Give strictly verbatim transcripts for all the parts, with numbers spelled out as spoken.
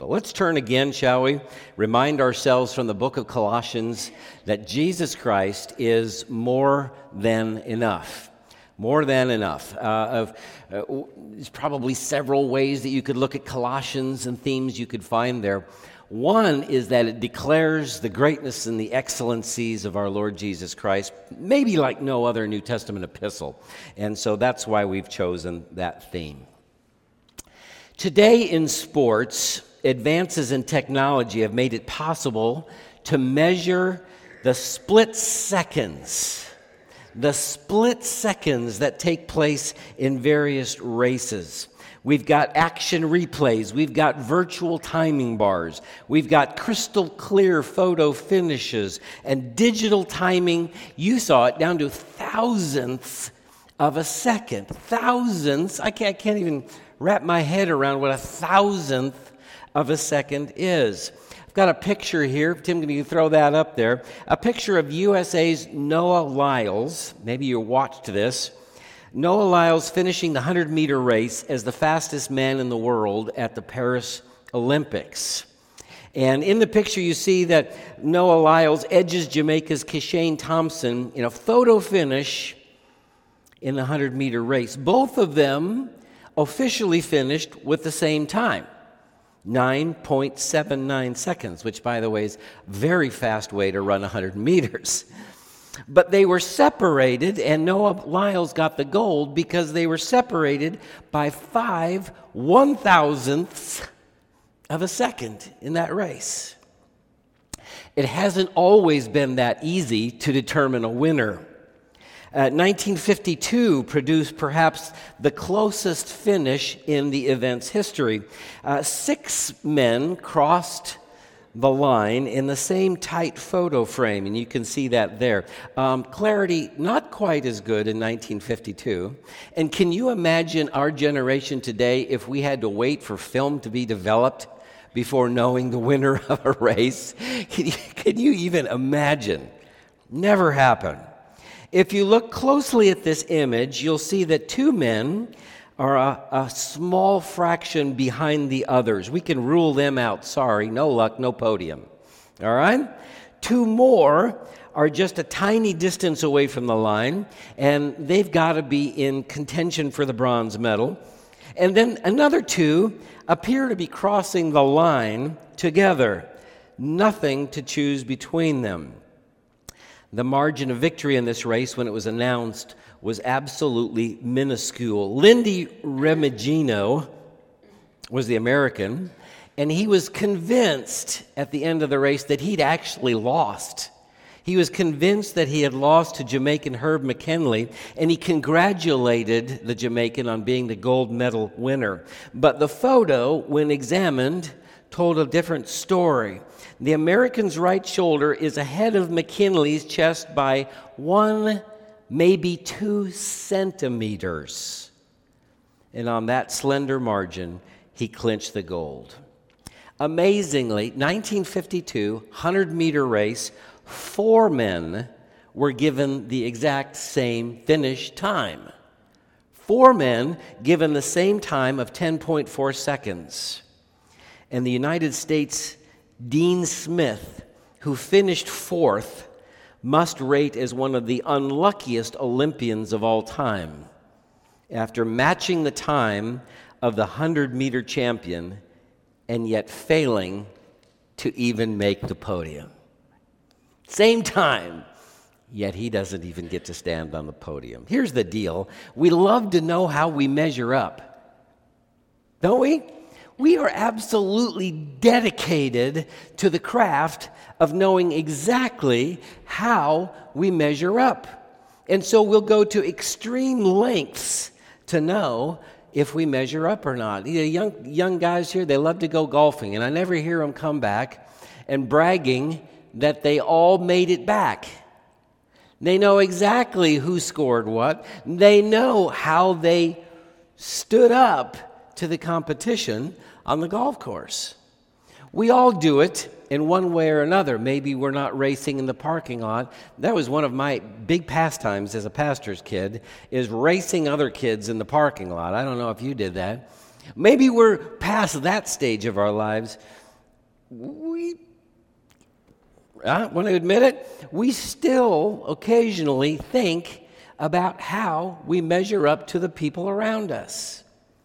But let's turn again, shall we? Remind ourselves from the book of Colossians that Jesus Christ is more than enough. More than enough. Uh, of, uh, there's probably several ways that you could look at Colossians and themes you could find there. One is that it declares the greatness and the excellencies of our Lord Jesus Christ, maybe like no other New Testament epistle. And so that's why we've chosen that theme. Today in sports, advances in technology have made it possible to measure the split seconds the split seconds that take place in various races. We've got action replays. We've got virtual timing bars. We've got crystal clear photo finishes and digital timing. You saw it down to thousandths of a second. Thousandths. I can't, I can't even wrap my head around what a thousandth of a second is. Got a picture here. Tim, can you throw that up there? A picture of U S A's Noah Lyles. Maybe you watched this. Noah Lyles finishing the hundred-meter race as the fastest man in the world at the Paris Olympics. And in the picture, you see that Noah Lyles edges Jamaica's Keshane Thompson in a photo finish in the hundred-meter race. Both of them officially finished with the same time. nine point seven nine seconds, which, by the way, is a very fast way to run one hundred meters. But they were separated, and Noah Lyles got the gold because they were separated by five one-thousandths of a second in that race. It hasn't always been that easy to determine a winner. Uh, nineteen fifty-two produced perhaps the closest finish in the event's history. Uh, six men crossed the line in the same tight photo frame, and you can see that there. Um, clarity not quite as good in nineteen fifty-two. And can you imagine our generation today if we had to wait for film to be developed before knowing the winner of a race? Can you, can you even imagine? Never happened. If you look closely at this image, you'll see that two men are a, a small fraction behind the others. We can rule them out. Sorry, no luck, no podium. All right? Two more are just a tiny distance away from the line, and they've got to be in contention for the bronze medal. And then another two appear to be crossing the line together. Nothing to choose between them. The margin of victory in this race, when it was announced, was absolutely minuscule. Lindy Remigino was the American, and he was convinced at the end of the race that he'd actually lost. He was convinced that he had lost to Jamaican Herb McKinley, and he congratulated the Jamaican on being the gold medal winner. But the photo, when examined, told a different story. The American's right shoulder is ahead of McKinley's chest by one, maybe two centimeters. And on that slender margin, he clinched the gold. Amazingly, nineteen fifty-two, hundred-meter race, four men were given the exact same finish time. Four men given the same time of ten point four seconds. And the United States Dean Smith, who finished fourth, must rate as one of the unluckiest Olympians of all time. After matching the time of the hundred-meter champion and yet failing to even make the podium. Same time, yet he doesn't even get to stand on the podium. Here's the deal. We love to know how we measure up, don't we? We are absolutely dedicated to the craft of knowing exactly how we measure up. And so we'll go to extreme lengths to know if we measure up or not. You know, young, young guys here, they love to go golfing, and I never hear them come back and bragging that they all made it back. They know exactly who scored what. They know how they stood up to the competition on the golf course. We all do it in one way or another. Maybe we're not racing in the parking lot. That was one of my big pastimes as a pastor's kid, is racing other kids in the parking lot. I don't know if you did that. Maybe we're past that stage of our lives. We, I want to admit it, we still occasionally think about how we measure up to the people around us.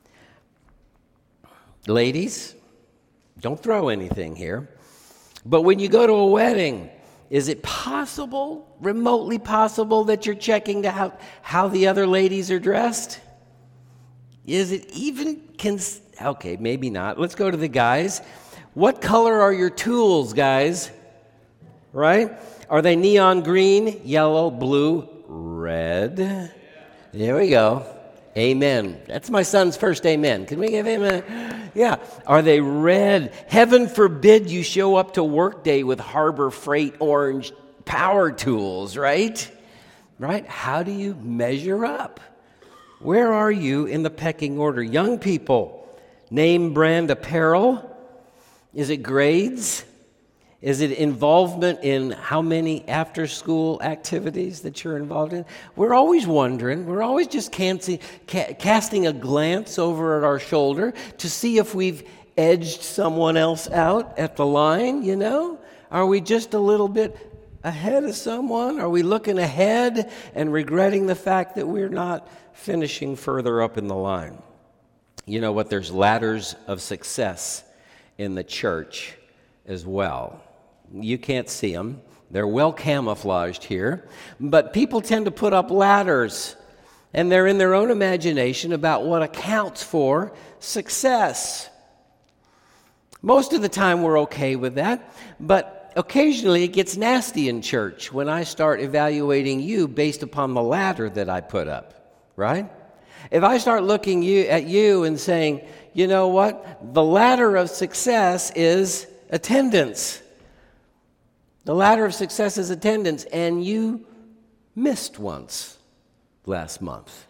Ladies, don't throw anything here, but when you go to a wedding, is it possible, remotely possible, that you're checking to how, how the other ladies are dressed? Is it even, cons- okay, maybe not. Let's go to the guys. What color are your tools, guys? Right? Are they neon green, yellow, blue, red? There we go. Amen. That's my son's first amen. Can we give him a... Yeah. Are they red? Heaven forbid you show up to work day with Harbor Freight orange power tools, right? Right? How do you measure up? Where are you in the pecking order? Young people, name brand apparel? Is it grades? Is it involvement in how many after-school activities that you're involved in? We're always wondering. We're always just casting, casting a glance over at our shoulder to see if we've edged someone else out at the line, you know? Are we just a little bit ahead of someone? Are we looking ahead and regretting the fact that we're not finishing further up in the line? You know what? There's ladders of success in the church as well. You can't see them. They're well camouflaged here. But people tend to put up ladders, and they're in their own imagination about what accounts for success. Most of the time we're okay with that, but occasionally it gets nasty in church when I start evaluating you based upon the ladder that I put up, right? If I start looking you, at you and saying, you know what, the ladder of success is attendance. The ladder of success is attendance, and you missed once last month.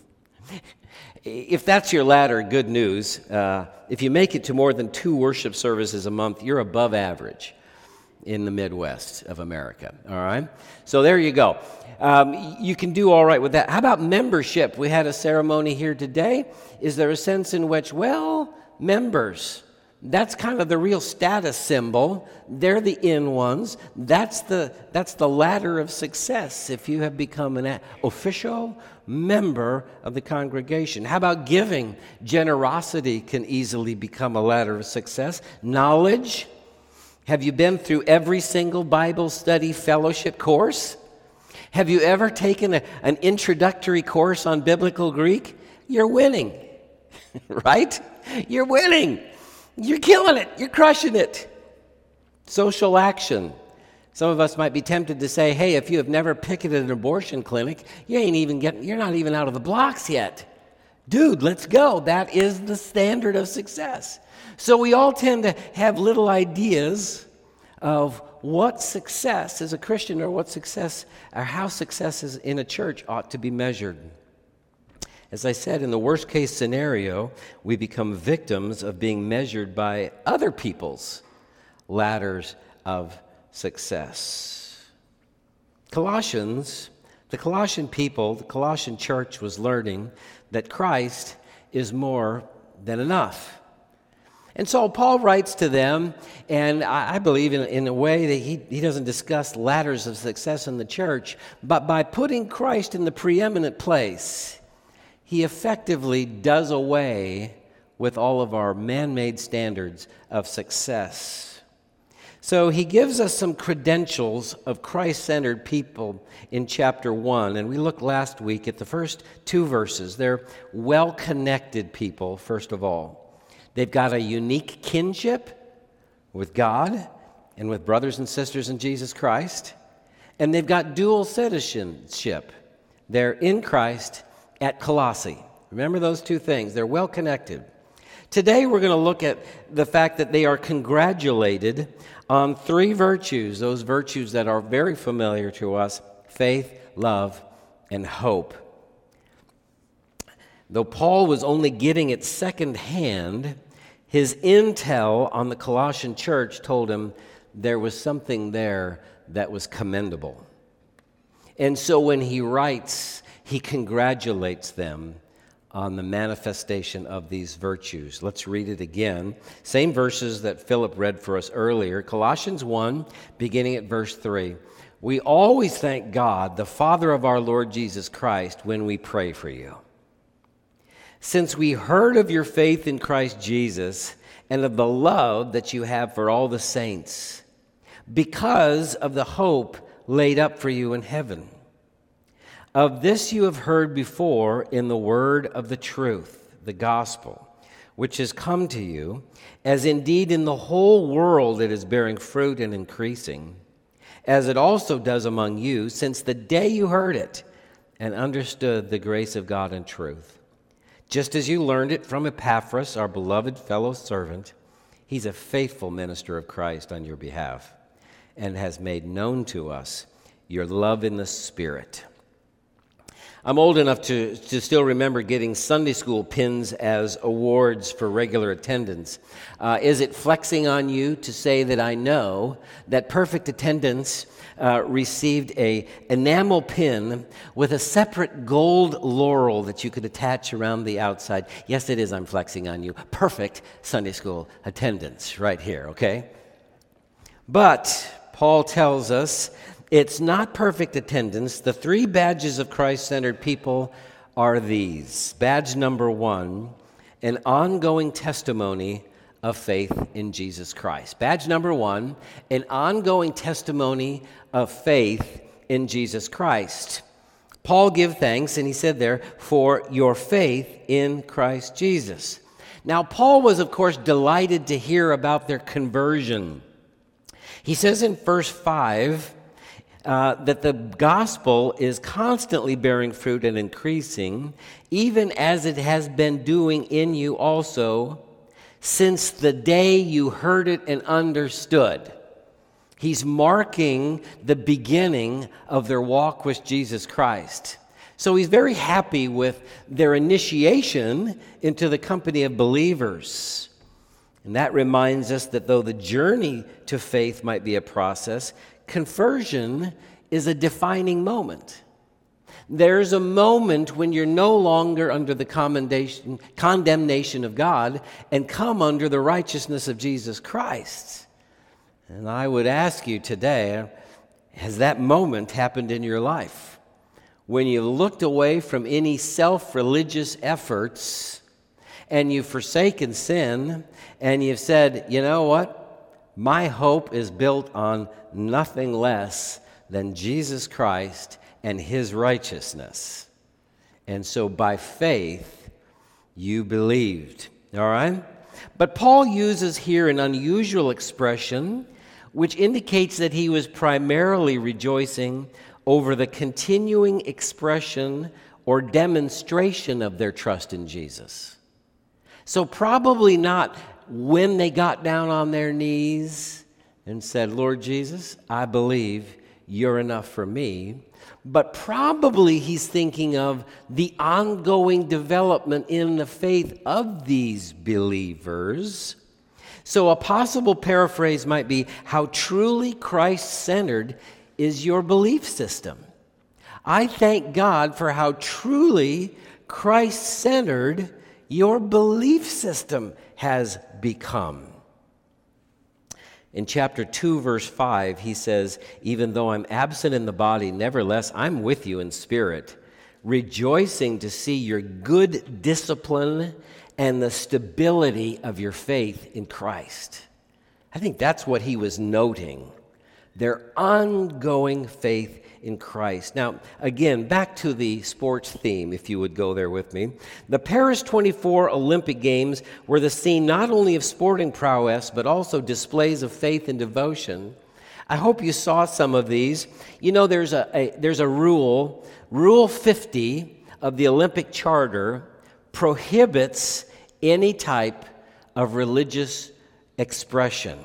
If that's your ladder, good news. Uh, if you make it to more than two worship services a month, you're above average in the Midwest of America, all right? So there you go. Um, you can do all right with that. How about membership? We had a ceremony here today. Is there a sense in which, well, members, that's kind of the real status symbol. They're the in ones. That's the that's the ladder of success if you have become an official member of the congregation. How about giving? Generosity can easily become a ladder of success. Knowledge. Have you been through every single Bible study fellowship course? Have you ever taken a, an introductory course on biblical Greek? You're winning, right? You're winning. You're killing it. You're crushing it. Social action. Some of us might be tempted to say, hey, if you have never picketed an abortion clinic, you ain't even getting, you're not even out of the blocks yet. Dude, let's go. That is the standard of success. So we all tend to have little ideas of what success as a Christian or what success or how success is in a church ought to be measured. As I said, in the worst case scenario, we become victims of being measured by other people's ladders of success. Colossians, the Colossian people, the Colossian church was learning that Christ is more than enough. And so Paul writes to them, and I believe in, in a way that he, he doesn't discuss ladders of success in the church, but by putting Christ in the preeminent place, he effectively does away with all of our man-made standards of success. So he gives us some credentials of Christ-centered people in chapter one. And we looked last week at the first two verses. They're well-connected people, first of all. They've got a unique kinship with God and with brothers and sisters in Jesus Christ. And they've got dual citizenship. They're in Christ at Colossae. Remember those two things. They're well connected. Today we're going to look at the fact that they are congratulated on three virtues, those virtues that are very familiar to us: faith, love, and hope. Though Paul was only getting it secondhand, his intel on the Colossian church told him there was something there that was commendable. And so when he writes, he congratulates them on the manifestation of these virtues. Let's read it again. Same verses that Philip read for us earlier. Colossians one, beginning at verse three. We always thank God, the Father of our Lord Jesus Christ, when we pray for you. Since we heard of your faith in Christ Jesus and of the love that you have for all the saints, because of the hope laid up for you in heaven. Of this you have heard before in the word of the truth, the gospel, which has come to you, as indeed in the whole world it is bearing fruit and increasing, as it also does among you, since the day you heard it and understood the grace of God in truth. Just as you learned it from Epaphras, our beloved fellow servant, he's a faithful minister of Christ on your behalf, and has made known to us your love in the Spirit. I'm old enough to, to still remember getting Sunday school pins as awards for regular attendance. Uh, is it flexing on you to say that I know that perfect attendance uh, received a enamel pin with a separate gold laurel that you could attach around the outside? Yes, it is. I'm flexing on you. Perfect Sunday school attendance right here, okay? But Paul tells us it's not perfect attendance. The three badges of Christ-centered people are these. Badge number one, an ongoing testimony of faith in Jesus Christ. Badge number one, an ongoing testimony of faith in Jesus Christ. Paul give thanks, and he said there, for your faith in Christ Jesus. Now, Paul was, of course, delighted to hear about their conversion. He says in verse five, Uh, that the gospel is constantly bearing fruit and increasing, even as it has been doing in you also, since the day you heard it and understood. He's marking the beginning of their walk with Jesus Christ. So he's very happy with their initiation into the company of believers. And that reminds us that though the journey to faith might be a process, conversion is a defining moment. There's a moment when you're no longer under the commendation, condemnation of God and come under the righteousness of Jesus Christ. And I would ask you today, has that moment happened in your life? When you looked away from any self-religious efforts and you've forsaken sin and you've said, you know what? My hope is built on nothing less than Jesus Christ and his righteousness. And so by faith, you believed. All right? But Paul uses here an unusual expression which indicates that he was primarily rejoicing over the continuing expression or demonstration of their trust in Jesus. So probably not when they got down on their knees and said, Lord Jesus, I believe you're enough for me. But probably he's thinking of the ongoing development in the faith of these believers. So a possible paraphrase might be, how truly Christ-centered is your belief system? I thank God for how truly Christ-centered your belief system has become. In chapter two, verse five, he says, even though I'm absent in the body, nevertheless, I'm with you in spirit, rejoicing to see your good discipline and the stability of your faith in Christ. I think that's what he was noting, their ongoing faith in Christ. Now, again, back to the sports theme, if you would go there with me. The Paris twenty-four Olympic Games were the scene not only of sporting prowess, but also displays of faith and devotion. I hope you saw some of these. You know, there's a, a there's a rule, Rule fifty of the Olympic Charter prohibits any type of religious expression.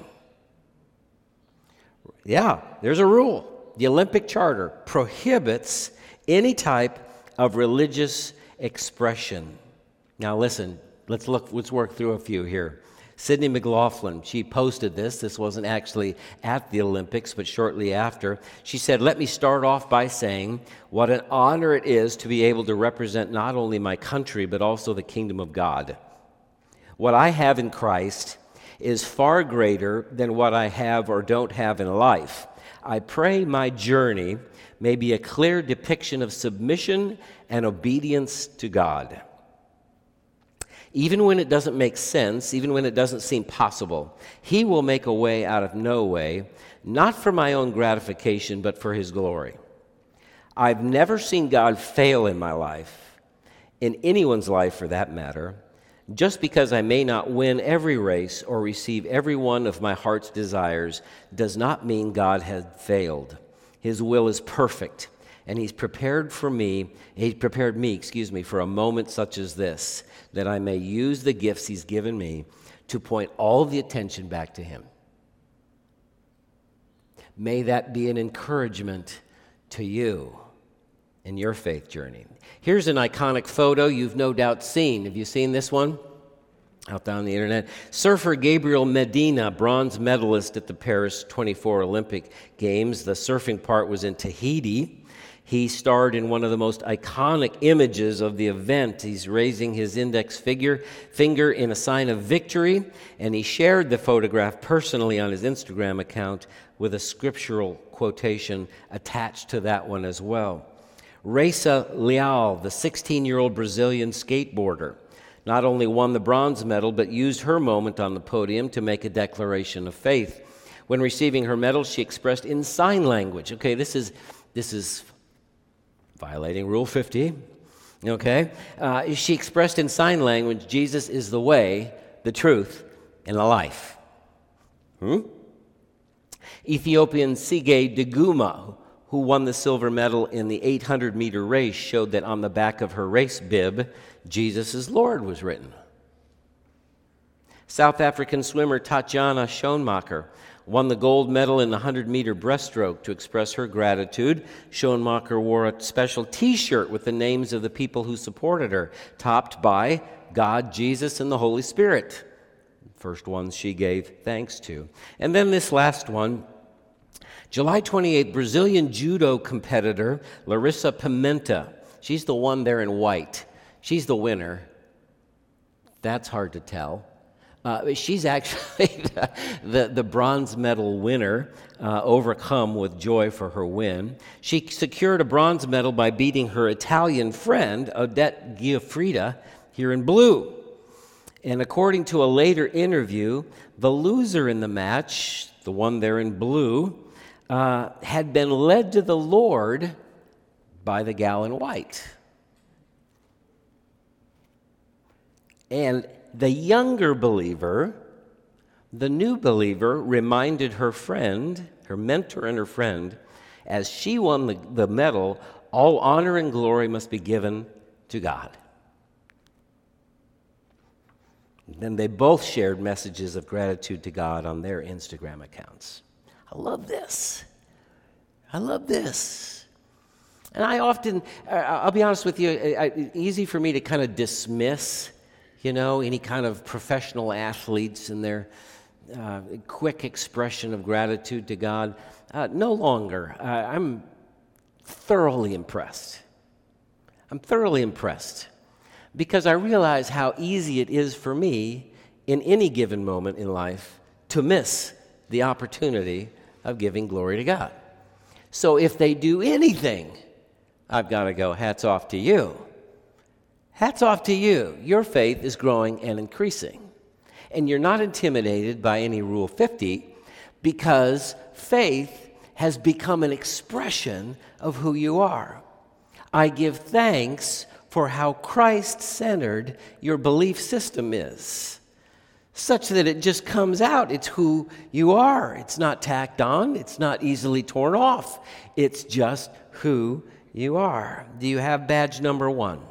Yeah, there's a rule. The Olympic Charter prohibits any type of religious expression. Now listen, let's look, let's work through a few here. Sydney McLaughlin, she posted this. This wasn't actually at the Olympics, but shortly after. She said, "Let me start off by saying what an honor it is to be able to represent not only my country, but also the kingdom of God. What I have in Christ is far greater than what I have or don't have in life. I pray my journey may be a clear depiction of submission and obedience to God. Even when it doesn't make sense, even when it doesn't seem possible, He will make a way out of no way, not for my own gratification, but for His glory. I've never seen God fail in my life, in anyone's life for that matter. Just because I may not win every race or receive every one of my heart's desires does not mean God has failed. His will is perfect, and He's prepared for me, He's prepared me, excuse me, for a moment such as this, that I may use the gifts He's given me to point all the attention back to Him. May that be an encouragement to you in your faith journey." Here's an iconic photo you've no doubt seen. Have you seen this one? Out there on the internet. Surfer Gabriel Medina, bronze medalist at the Paris twenty-four Olympic Games. The surfing part was in Tahiti. He starred in one of the most iconic images of the event. He's raising his index figure, finger in a sign of victory, and he shared the photograph personally on his Instagram account with a scriptural quotation attached to that one as well. Raisa Leal, the sixteen-year-old Brazilian skateboarder, not only won the bronze medal, but used her moment on the podium to make a declaration of faith. When receiving her medal, she expressed in sign language. Okay, this is this is violating Rule fifty. Okay, uh, she expressed in sign language, "Jesus is the way, the truth, and the life." Hmm? Ethiopian Sige Deguma, who won the silver medal in the eight hundred meter race, showed that on the back of her race bib, "Jesus is Lord" was written. South African swimmer Tatjana Schoenmaker won the gold medal in the one hundred meter breaststroke. To express her gratitude, Schoenmaker wore a special T-shirt with the names of the people who supported her, topped by God, Jesus, and the Holy Spirit. First ones she gave thanks to. And then this last one, July twenty-eighth, Brazilian judo competitor Larissa Pimenta. She's the one there in white. She's the winner. That's hard to tell. Uh, she's actually the, the, the bronze medal winner, uh, overcome with joy for her win. She secured a bronze medal by beating her Italian friend, Odette Giuffrida, here in blue. And according to a later interview, the loser in the match, the one there in blue, uh, had been led to the Lord by the gal in white. And the younger believer, the new believer, reminded her friend, her mentor and her friend, as she won the, the medal, all honor and glory must be given to God. Then they both shared messages of gratitude to God on their Instagram accounts. I love this. I love this. And I often, I'll be honest with you, it's easy for me to kind of dismiss, you know, any kind of professional athletes and their uh, quick expression of gratitude to God. Uh, no longer. Uh, I'm thoroughly impressed. I'm thoroughly impressed because I realize how easy it is for me in any given moment in life to miss the opportunity of giving glory to God. So if they do anything, I've got to go, hats off to you. Hats off to you. Your faith is growing and increasing. And you're not intimidated by any Rule fifty because faith has become an expression of who you are. I give thanks for how Christ-centered your belief system is, such that it just comes out. It's who you are. It's not tacked on. It's not easily torn off. It's just who you are. Do you have badge number one?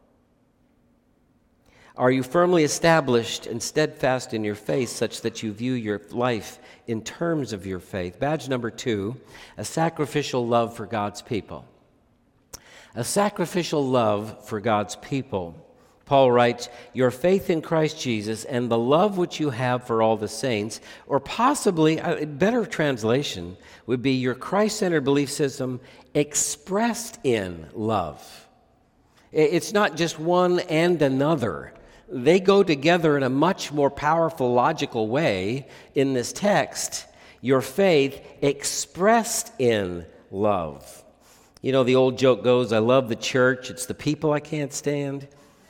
Are you firmly established and steadfast in your faith such that you view your life in terms of your faith? Badge number two, a sacrificial love for God's people. A sacrificial love for God's people. Paul writes, your faith in Christ Jesus and the love which you have for all the saints, or possibly a better translation would be your Christ-centered belief system expressed in love. It's not just one and another. They go together in a much more powerful, logical way in this text. Your faith expressed in love. You know, the old joke goes, I love the church, it's the people I can't stand.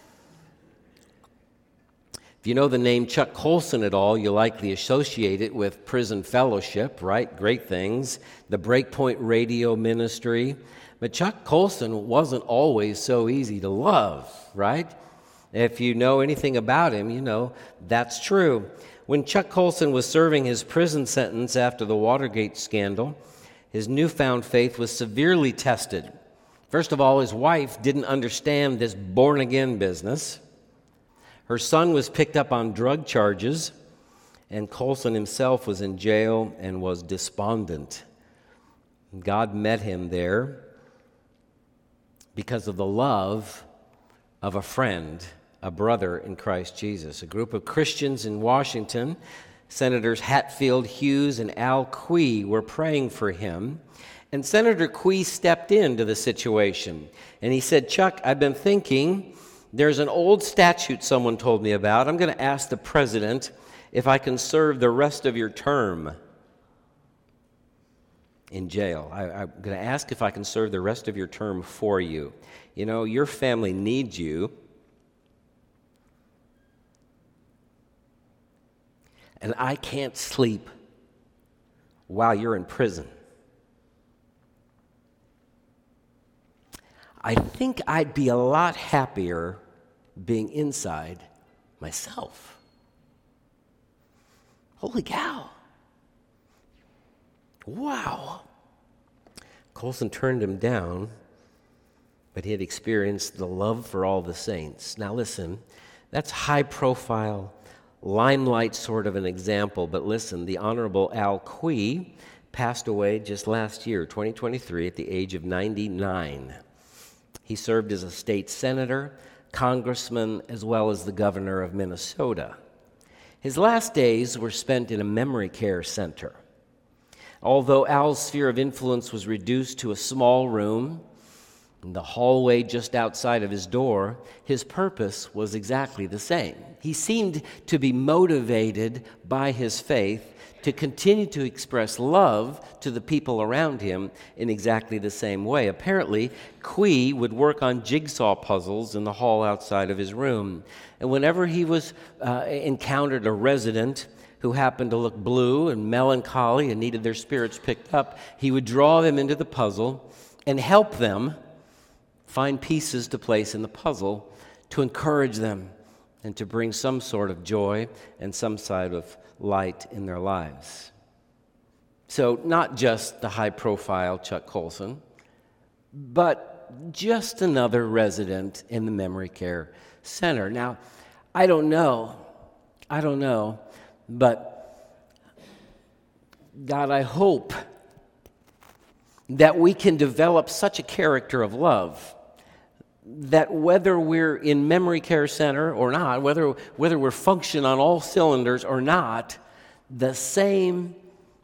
If you know the name Chuck Colson at all, you likely associate it with prison fellowship, right? Great things. The Breakpoint Radio Ministry. But Chuck Colson wasn't always so easy to love, right? If you know anything about him, you know that's true. When Chuck Colson was serving his prison sentence after the Watergate scandal, his newfound faith was severely tested. First of all, his wife didn't understand this born-again business. Her son was picked up on drug charges, and Colson himself was in jail and was despondent. God met him there because of the love of a friend, a brother in Christ Jesus. A group of Christians in Washington, Senators Hatfield, Hughes, and Al Quie, were praying for him. And Senator Quie stepped into the situation. And he said, Chuck, I've been thinking, there's an old statute someone told me about. I'm going to ask the president if I can serve the rest of your term in jail. I, I'm going to ask if I can serve the rest of your term for you. You know, your family needs you. And I can't sleep while you're in prison. I think I'd be a lot happier being inside myself. Holy cow. Wow. Colson turned him down, but he had experienced the love for all the saints. Now listen, that's high profile, limelight sort of an example, but listen, the Honorable Al Quie passed away just last year, twenty twenty-three, at the age of ninety-nine. He served as a state senator, congressman, as well as the governor of Minnesota. His last days were spent in a memory care center. Although Al's sphere of influence was reduced to a small room in the hallway just outside of his door, his purpose was exactly the same. He seemed to be motivated by his faith to continue to express love to the people around him in exactly the same way. Apparently, Quie would work on jigsaw puzzles in the hall outside of his room. And whenever he was uh, encountered a resident who happened to look blue and melancholy and needed their spirits picked up, he would draw them into the puzzle and help them find pieces to place in the puzzle to encourage them and to bring some sort of joy and some side of light in their lives. So not just the high-profile Chuck Colson, but just another resident in the memory care center. Now, I don't know, I don't know, but God, I hope that we can develop such a character of love that whether we're in memory care center or not, whether whether we're functioning on all cylinders or not, the same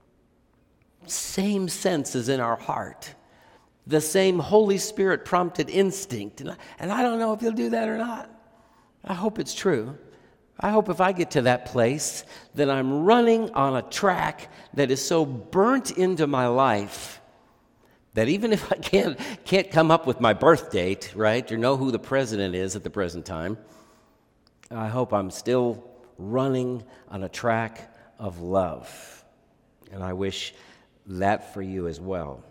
same sense is in our heart, the same Holy Spirit prompted instinct. And I, and I don't know if you'll do that or not. I hope it's true. I hope if I get to that place that I'm running on a track that is so burnt into my life that even if I can't, can't come up with my birth date, right, or know who the president is at the present time, I hope I'm still running on a track of love. And I wish that for you as well.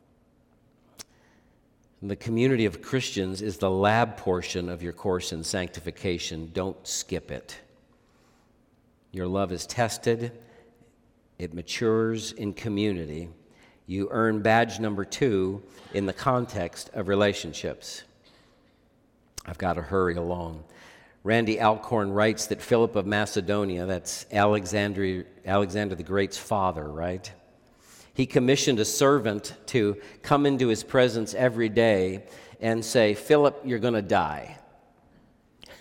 The community of Christians is the lab portion of your course in sanctification. Don't skip it. Your love is tested. It matures in community. You earn badge number two in the context of relationships. I've got to hurry along. Randy Alcorn writes that Philip of Macedonia, that's Alexander, Alexander the Great's father, right? He commissioned a servant to come into his presence every day and say, Philip, you're going to die.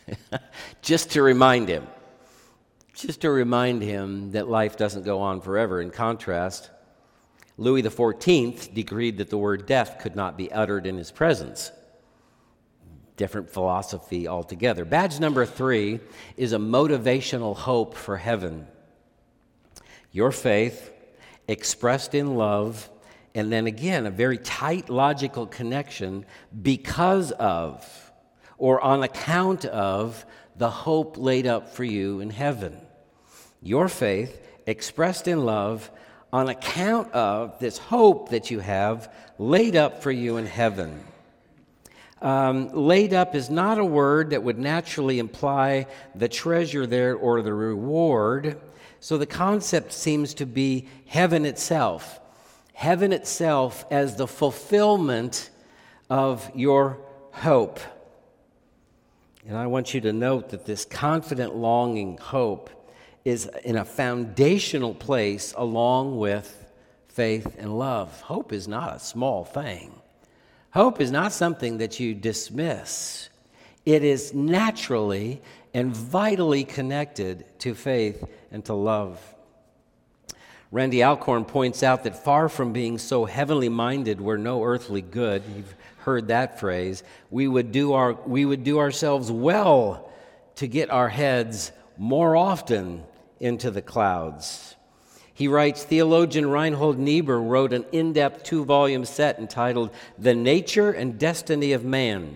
just to remind him, just to remind him that life doesn't go on forever. In contrast, Louis the fourteenth decreed that the word death could not be uttered in his presence. Different philosophy altogether. Badge number three is a motivational hope for heaven. Your faith expressed in love, and then again, a very tight logical connection because of or on account of the hope laid up for you in heaven. Your faith expressed in love on account of this hope that you have laid up for you in heaven. Um, laid up is not a word that would naturally imply the treasure there or the reward. So the concept seems to be heaven itself. Heaven itself as the fulfillment of your hope. And I want you to note that this confident longing hope is in a foundational place along with faith and love. Hope is not a small thing. Hope is not something that you dismiss. It is naturally and vitally connected to faith and to love. Randy Alcorn points out that far from being so heavenly minded we're no earthly good, you've heard that phrase, we would do our we would do ourselves well to get our heads more often into the clouds. He writes, theologian Reinhold Niebuhr wrote an in-depth two-volume set entitled The Nature and Destiny of Man.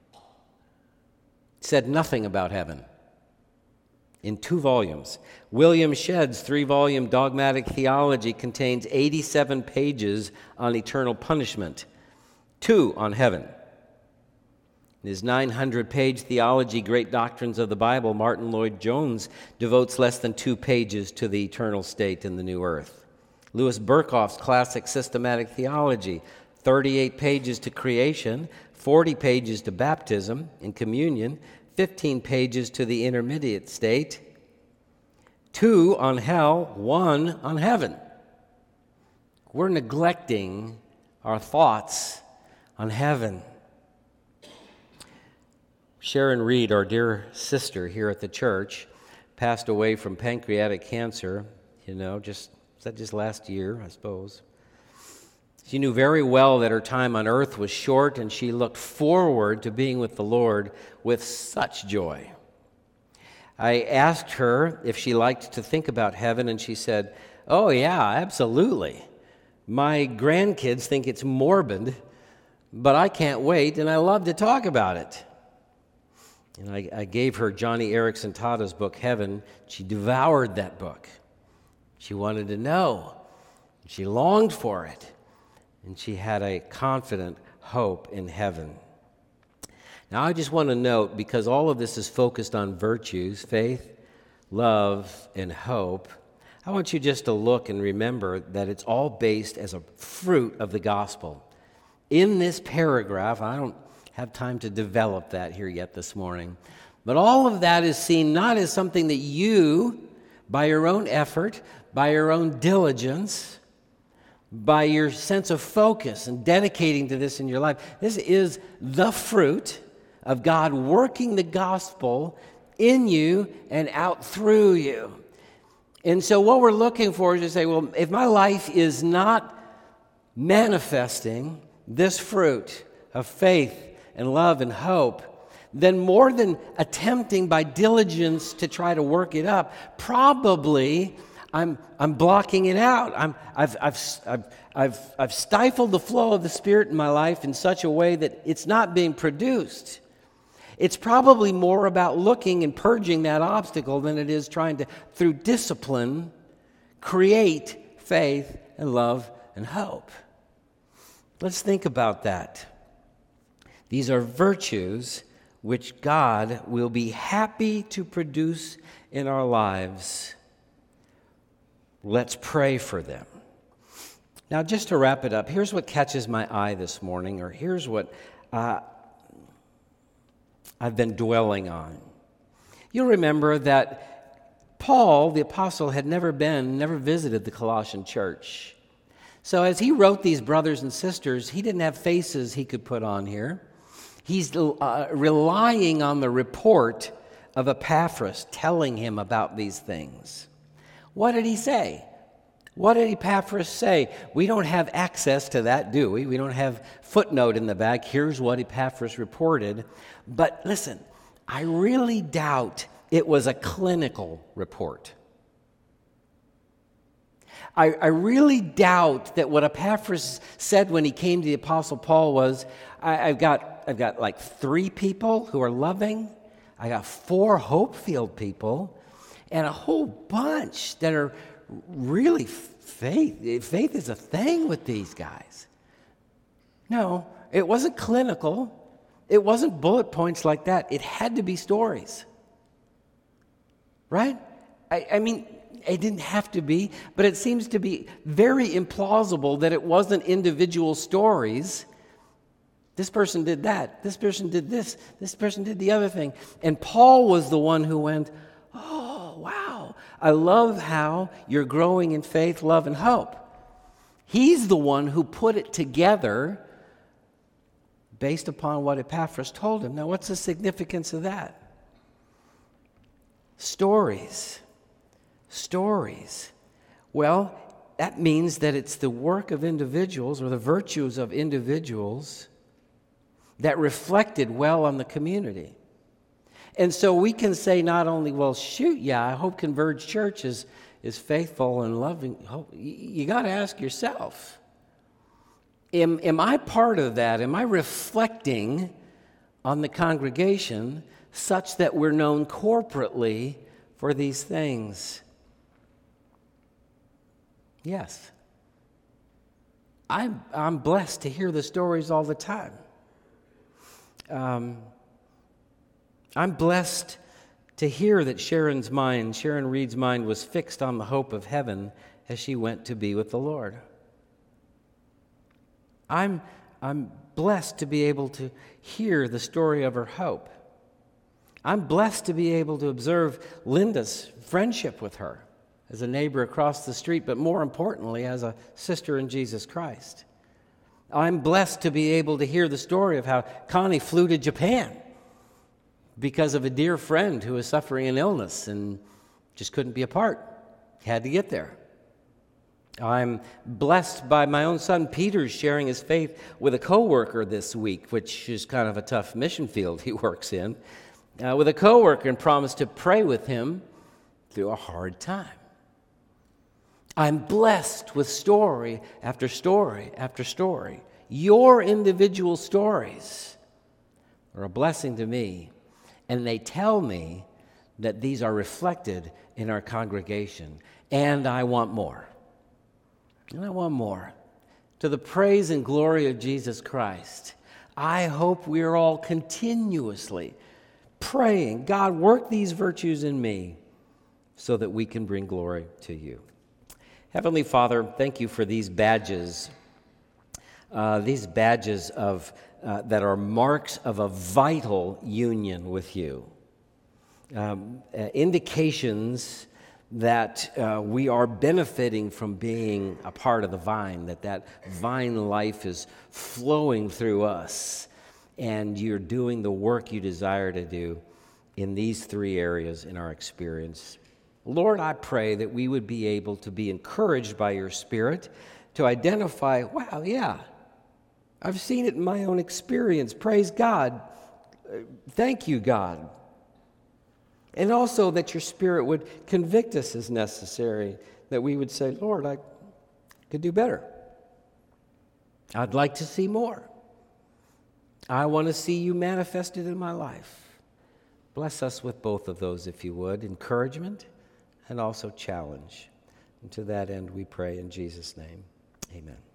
It said nothing about heaven in two volumes. William Shedd's three-volume dogmatic theology contains eighty-seven pages on eternal punishment, two on heaven. In his nine hundred page theology, Great Doctrines of the Bible, Martin Lloyd-Jones devotes less than two pages to the eternal state in the new earth. Louis Berkhof's classic systematic theology, thirty-eight pages to creation, forty pages to baptism and communion, fifteen pages to the intermediate state, two on hell, one on heaven. We're neglecting our thoughts on heaven. Sharon Reed, our dear sister here at the church, passed away from pancreatic cancer, you know, just, was that just last year, I suppose. She knew very well that her time on earth was short, and she looked forward to being with the Lord with such joy. I asked her if she liked to think about heaven, and she said, oh yeah, absolutely. My grandkids think it's morbid, but I can't wait, and I love to talk about it. And I, I gave her Johnny Erickson Tada's book, Heaven. She devoured that book. She wanted to know. She longed for it. And she had a confident hope in heaven. Now, I just want to note, because all of this is focused on virtues, faith, love, and hope, I want you just to look and remember that it's all based as a fruit of the gospel. In this paragraph, I don't have time to develop that here yet this morning. But all of that is seen not as something that you, by your own effort, by your own diligence, by your sense of focus and dedicating to this in your life. This is the fruit of God working the gospel in you and out through you. And so what we're looking for is to say, well, if my life is not manifesting this fruit of faith and love and hope, then more than attempting by diligence to try to work it up, probably I'm I'm blocking it out. I'm I've I've I've I've I've stifled the flow of the Spirit in my life in such a way that it's not being produced. It's probably more about looking and purging that obstacle than it is trying to, through discipline, create faith and love and hope. Let's think about that. These are virtues which God will be happy to produce in our lives. Let's pray for them. Now, just to wrap it up, here's what catches my eye this morning, or here's what uh, I've been dwelling on. You'll remember that Paul, the apostle, had never been, never visited the Colossian church. So as he wrote these brothers and sisters, he didn't have faces he could put on here. He's uh, relying on the report of Epaphras telling him about these things. What did he say? What did Epaphras say? We don't have access to that, do we? We don't have footnote in the back. Here's what Epaphras reported. But listen, I really doubt it was a clinical report. I, I really doubt that what Epaphras said when he came to the Apostle Paul was, I, I've got, I've got like three people who are loving. I got four hope-filled people, and a whole bunch that are really faith. Faith is a thing with these guys. No, it wasn't clinical. It wasn't bullet points like that. It had to be stories. Right? I, I mean, it didn't have to be, but it seems to be very implausible that it wasn't individual stories. This person did that. This person did this. This person did the other thing. And Paul was the one who went, oh, wow. I love how you're growing in faith, love, and hope. He's the one who put it together based upon what Epaphras told him. Now, what's the significance of that? Stories. Stories. Well, that means that it's the work of individuals or the virtues of individuals that reflected well on the community. And so we can say not only, well, shoot, yeah, I hope Converge Church is, is faithful and loving. You got to ask yourself, am, am I part of that? Am I reflecting on the congregation such that we're known corporately for these things? Yes. I'm, I'm blessed to hear the stories all the time. Um, I'm blessed to hear that Sharon's mind, Sharon Reed's mind, was fixed on the hope of heaven as she went to be with the Lord. I'm, I'm blessed to be able to hear the story of her hope. I'm blessed to be able to observe Linda's friendship with her as a neighbor across the street, but more importantly, as a sister in Jesus Christ. I'm blessed to be able to hear the story of how Connie flew to Japan because of a dear friend who was suffering an illness and just couldn't be apart. Had to get there. I'm blessed by my own son Peter sharing his faith with a coworker this week, which is kind of a tough mission field he works in, uh, with a coworker, and promised to pray with him through a hard time. I'm blessed with story after story after story. Your individual stories are a blessing to me, and they tell me that these are reflected in our congregation, and I want more. And I want more. To the praise and glory of Jesus Christ, I hope we are all continuously praying, God, work these virtues in me so that we can bring glory to you. Heavenly Father, thank you for these badges, uh, these badges of uh, that are marks of a vital union with you, um, uh, indications that uh, we are benefiting from being a part of the vine, that that vine life is flowing through us, and you're doing the work you desire to do in these three areas in our experience. Lord, I pray that we would be able to be encouraged by your Spirit to identify, wow, yeah, I've seen it in my own experience. Praise God. Thank you, God. And also that your Spirit would convict us as necessary, that we would say, Lord, I could do better. I'd like to see more. I want to see you manifested in my life. Bless us with both of those, if you would, encouragement and also challenge. And to that end, we pray in Jesus' name, amen.